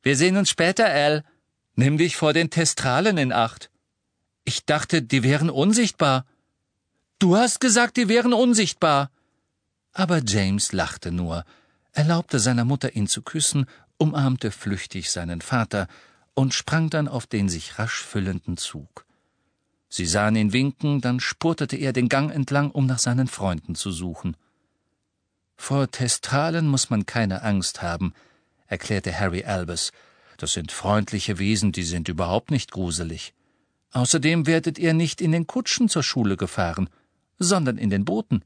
Wir sehen uns später, Al. Nimm dich vor den Testralen in Acht. Ich dachte, die wären unsichtbar. Du hast gesagt, die wären unsichtbar. Aber James lachte nur, erlaubte seiner Mutter, ihn zu küssen, umarmte flüchtig seinen Vater und sprang dann auf den sich rasch füllenden Zug. Sie sahen ihn winken, dann spurtete er den Gang entlang, um nach seinen Freunden zu suchen. Vor Testralen muss man keine Angst haben, erklärte Harry Albus. Das sind freundliche Wesen, die sind überhaupt nicht gruselig. Außerdem werdet ihr nicht in den Kutschen zur Schule gefahren, sondern in den Booten.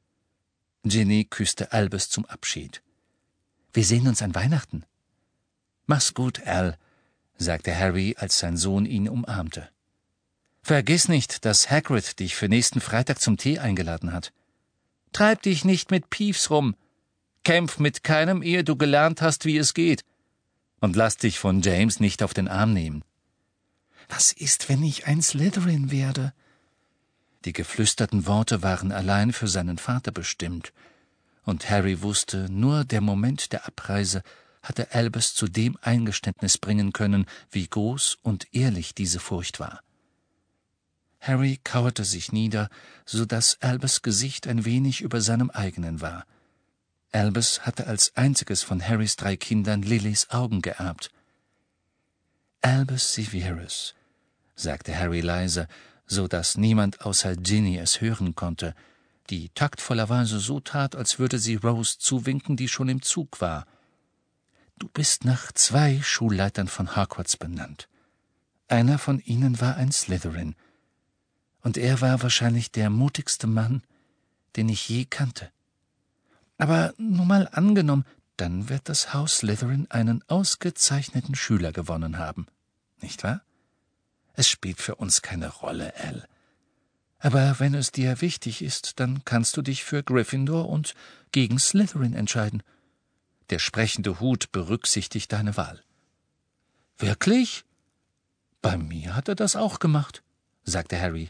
Ginny küsste Albus zum Abschied. Wir sehen uns an Weihnachten. Mach's gut, Al, sagte Harry, als sein Sohn ihn umarmte. Vergiss nicht, dass Hagrid dich für nächsten Freitag zum Tee eingeladen hat. Treib dich nicht mit Peeves rum. Kämpf mit keinem, ehe du gelernt hast, wie es geht. Und lass dich von James nicht auf den Arm nehmen. Was ist, wenn ich ein Slytherin werde? Die geflüsterten Worte waren allein für seinen Vater bestimmt, und Harry wusste, nur der Moment der Abreise hatte Albus zu dem Eingeständnis bringen können, wie groß und ehrlich diese Furcht war. Harry kauerte sich nieder, so dass Albus' Gesicht ein wenig über seinem eigenen war. Albus hatte als einziges von Harrys 3 Kindern Lillys Augen geerbt. »Albus Severus«, sagte Harry leise, so dass niemand außer Ginny es hören konnte, die taktvollerweise so tat, als würde sie Rose zuwinken, die schon im Zug war. »Du bist nach 2 Schulleitern von Hogwarts benannt. Einer von ihnen war ein Slytherin, und er war wahrscheinlich der mutigste Mann, den ich je kannte. Aber nur mal angenommen, dann wird das Haus Slytherin einen ausgezeichneten Schüler gewonnen haben, nicht wahr? Es spielt für uns keine Rolle, Al. Aber wenn es dir wichtig ist, dann kannst du dich für Gryffindor und gegen Slytherin entscheiden. Der sprechende Hut berücksichtigt deine Wahl.« »Wirklich?« »Bei mir hat er das auch gemacht«, sagte Harry.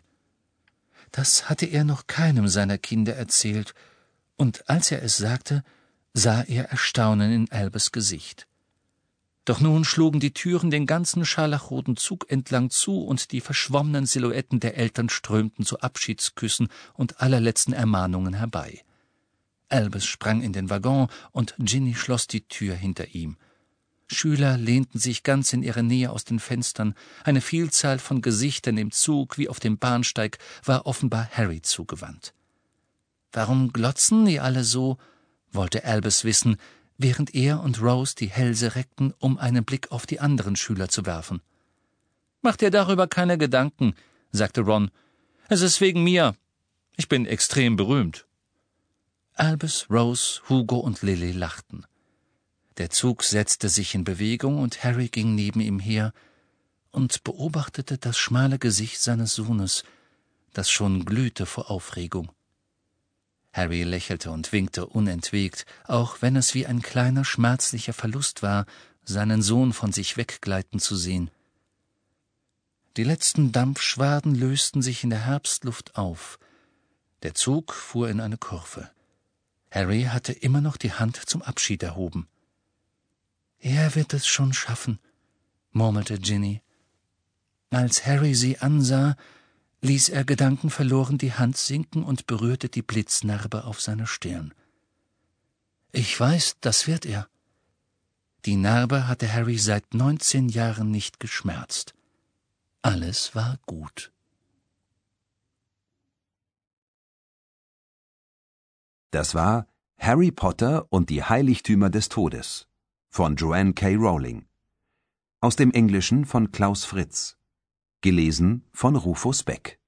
Das hatte er noch keinem seiner Kinder erzählt, und als er es sagte, sah er Erstaunen in Albus' Gesicht. Doch nun schlugen die Türen den ganzen scharlachroten Zug entlang zu, und die verschwommenen Silhouetten der Eltern strömten zu Abschiedsküssen und allerletzten Ermahnungen herbei. Albus sprang in den Waggon, und Ginny schloss die Tür hinter ihm. Schüler lehnten sich ganz in ihrer Nähe aus den Fenstern. Eine Vielzahl von Gesichtern im Zug wie auf dem Bahnsteig war offenbar Harry zugewandt. »Warum glotzen die alle so?« wollte Albus wissen, während er und Rose die Hälse reckten, um einen Blick auf die anderen Schüler zu werfen. »Mach dir darüber keine Gedanken«, sagte Ron. »Es ist wegen mir. Ich bin extrem berühmt.« Albus, Rose, Hugo und Lily lachten. Der Zug setzte sich in Bewegung, und Harry ging neben ihm her und beobachtete das schmale Gesicht seines Sohnes, das schon glühte vor Aufregung. Harry lächelte und winkte unentwegt, auch wenn es wie ein kleiner, schmerzlicher Verlust war, seinen Sohn von sich weggleiten zu sehen. Die letzten Dampfschwaden lösten sich in der Herbstluft auf. Der Zug fuhr in eine Kurve. Harry hatte immer noch die Hand zum Abschied erhoben. »Er wird es schon schaffen«, murmelte Ginny. Als Harry sie ansah, ließ er gedankenverloren die Hand sinken und berührte die Blitznarbe auf seiner Stirn. »Ich weiß, das wird er.« Die Narbe hatte Harry seit 19 Jahren nicht geschmerzt. Alles war gut. Das war Harry Potter und die Heiligtümer des Todes von Joanne K. Rowling. Aus dem Englischen von Klaus Fritz. Gelesen von Rufus Beck.